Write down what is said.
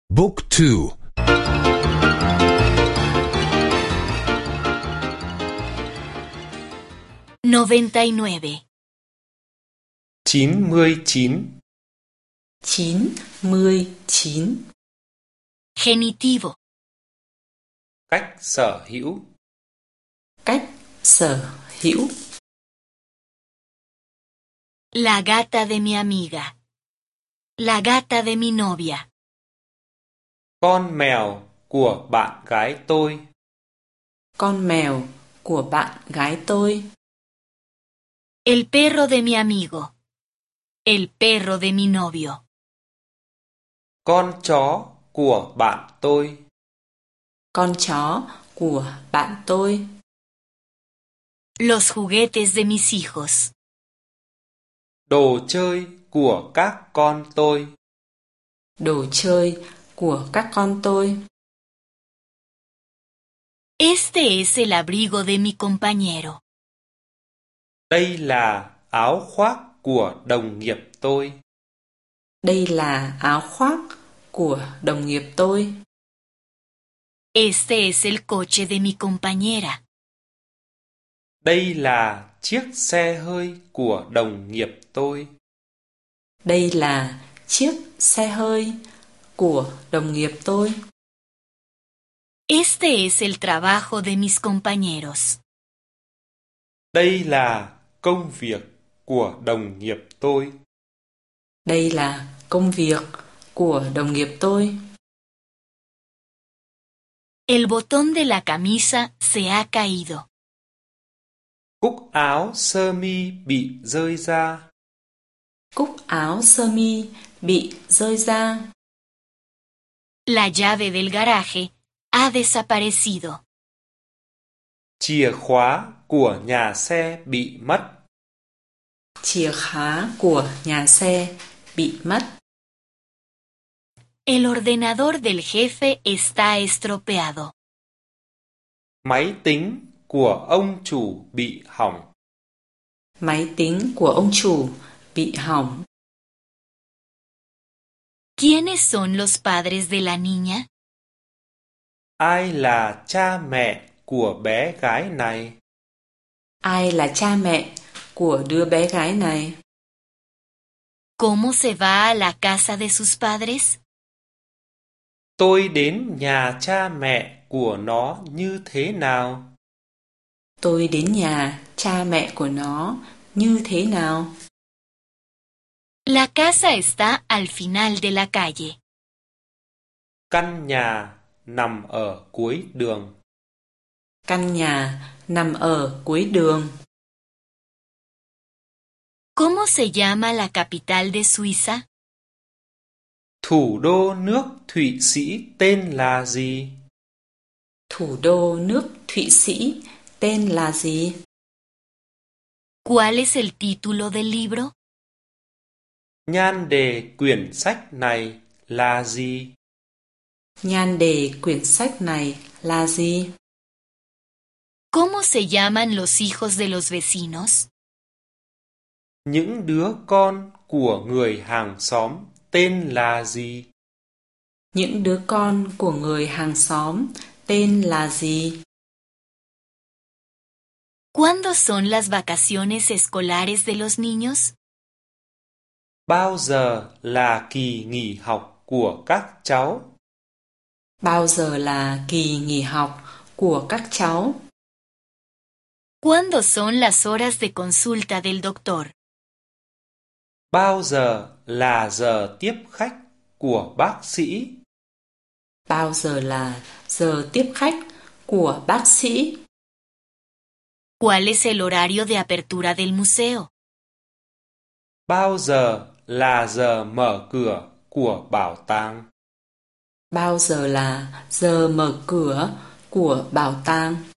Book 2. 99. 99. 99. Genitivo. Cách sở hữu. Cách sở hữu. La gata de mi amiga. La gata de mi novia. Con mèo của bạn gái tôi. Con mèo của bạn gái tôi. El perro de mi amigo. El perro de mi novio. Con chó của bạn tôi. Con chó của bạn tôi. Los juguetes de mis hijos. Đồ chơi của các con tôi. Đồ chơi của các con tôi. Este es el abrigo de mi compañero. Đây là áo khoác của đồng nghiệp tôi. Đây là áo khoác của đồng nghiệp tôi. Este es el coche de mi compañera. Đây là chiếc xe hơi của đồng nghiệp tôi. Đây là chiếc xe hơi của đồng nghiệp tôi. Este es el trabajo de mis compañeros. Đây là công việc của đồng nghiệp tôi. Đây là công việc của đồng nghiệp tôi. El botón de la camisa se ha caído. Cúc áo sơ mi bị rơi ra. Cúc áo sơ mi bị rơi ra. La llave del garaje ha desaparecido. Chìa khóa của nhà xe bị mất. Chìa khóa của nhà xe bị mất. El ordenador del jefe está estropeado. Máy tính của ông chủ bị hỏng. Máy tính của ông chủ bị hỏng. ¿Quiénes son los padres de la niña? Ai là cha mẹ của bé gái này? Ai là cha mẹ của đứa bé gái này? ¿Cómo se va a la casa de sus padres? Tôi đến nhà cha mẹ của nó như thế nào? Tôi đến nhà cha mẹ của nó như thế nào? La casa está al final de la calle. Căn nhà nằm ở cuối đường. Căn nhà nằm ở cuối đường. ¿Cómo se llama la capital de Suiza? Thủ đô nước Thụy Sĩ tên là gì? Thủ đô nước Thụy Sĩ tên là gì? ¿Cuál es el título del libro? Nhan đề quyển sách này là gì? Nhan đề quyển sách này là gì? ¿Cómo se llaman los hijos de los vecinos? Những đứa con của người hàng xóm tên là gì? Những đứa con của người hàng xóm tên là gì? ¿Cuándo son las vacaciones escolares de los niños? Bao giờ là kỳ nghỉ học của các cháu? Bao giờ là kỳ nghỉ học của các cháu? ¿Cuándo son las horas de consulta del doctor? Bao giờ là giờ tiếp khách của bác sĩ? Bao giờ là giờ tiếp khách của bác sĩ? ¿Cuál es el horario de apertura del museo? Bao giờ là giờ mở cửa của bảo tàng? Bao giờ là giờ mở cửa của bảo tàng?